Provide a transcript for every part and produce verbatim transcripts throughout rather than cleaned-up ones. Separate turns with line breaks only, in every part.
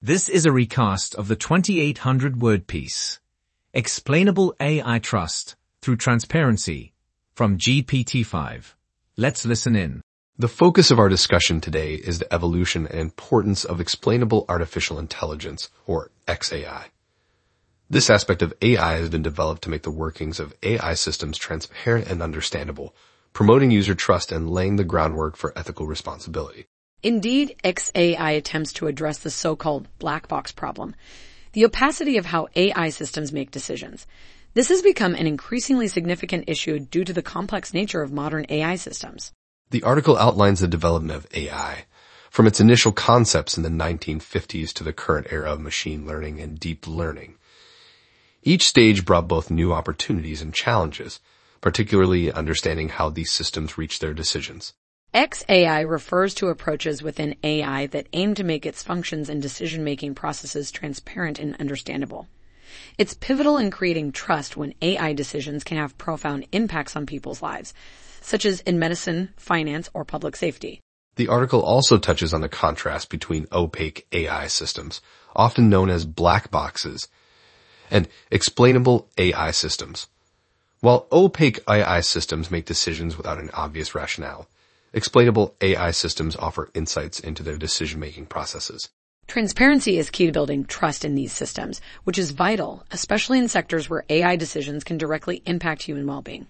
This is a recast of the twenty-eight hundred word piece, Explainable A I Trust Through Transparency, from G P T five. Let's listen in.
The focus of our discussion today is the evolution and importance of explainable artificial intelligence, or X A I. This aspect of A I has been developed to make the workings of A I systems transparent and understandable, promoting user trust and laying the groundwork for ethical responsibility.
Indeed, X A I attempts to address the so-called black box problem, the opacity of how A I systems make decisions. This has become an increasingly significant issue due to the complex nature of modern A I systems.
The article outlines the development of A I, from its initial concepts in the nineteen fifties to the current era of machine learning and deep learning. Each stage brought both new opportunities and challenges, particularly understanding how these systems reach their decisions.
X A I refers to approaches within A I that aim to make its functions and decision-making processes transparent and understandable. It's pivotal in creating trust when A I decisions can have profound impacts on people's lives, such as in medicine, finance, or public safety.
The article also touches on the contrast between opaque A I systems, often known as black boxes, and explainable A I systems. While opaque A I systems make decisions without an obvious rationale, explainable A I systems offer insights into their decision-making processes.
Transparency is key to building trust in these systems, which is vital, especially in sectors where A I decisions can directly impact human well-being.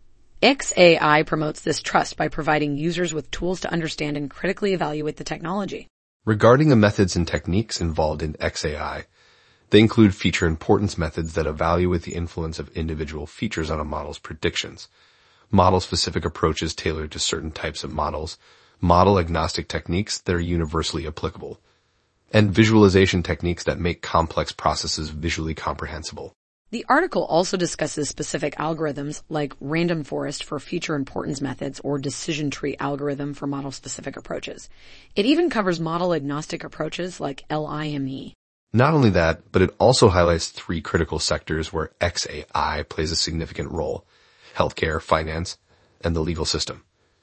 X A I promotes this trust by providing users with tools to understand and critically evaluate the technology.
Regarding the methods and techniques involved in X A I, they include feature importance methods that evaluate the influence of individual features on a model's predictions, model-specific approaches tailored to certain types of models, model-agnostic techniques that are universally applicable, and visualization techniques that make complex processes visually comprehensible.
The article also discusses specific algorithms like random forest for feature importance methods or decision tree algorithm for model-specific approaches. It even covers model-agnostic approaches like L I M E.
Not only that, but it also highlights three critical sectors where X A I plays a significant role: healthcare, finance, and the legal system.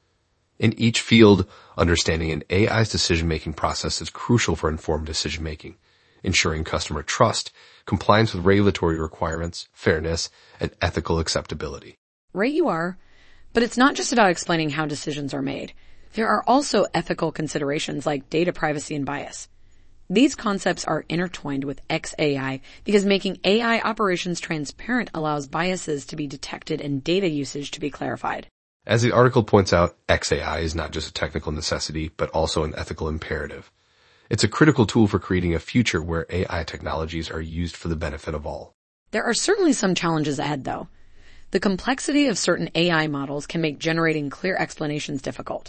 In each field, understanding an A I's decision-making process is crucial for informed decision-making, ensuring customer trust, compliance with regulatory requirements, fairness, and ethical acceptability.
Right you are. But it's not just about explaining how decisions are made. There are also ethical considerations like data privacy and bias. These concepts are intertwined with X A I because making A I operations transparent allows biases to be detected and data usage to be clarified.
As the article points out, X A I is not just a technical necessity, but also an ethical imperative. It's a critical tool for creating a future where A I technologies are used for the benefit of all.
There are certainly some challenges ahead, though. The complexity of certain A I models can make generating clear explanations difficult.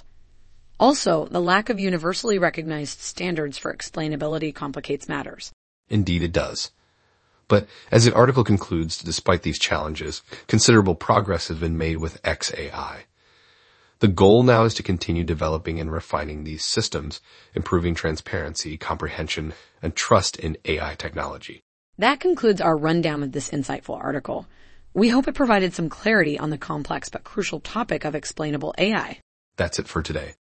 Also, the lack of universally recognized standards for explainability complicates matters.
Indeed it does. But as the article concludes, despite these challenges, considerable progress has been made with X A I. The goal now is to continue developing and refining these systems, improving transparency, comprehension, and trust in A I technology.
That concludes our rundown of this insightful article. We hope it provided some clarity on the complex but crucial topic of explainable A I.
That's it for today.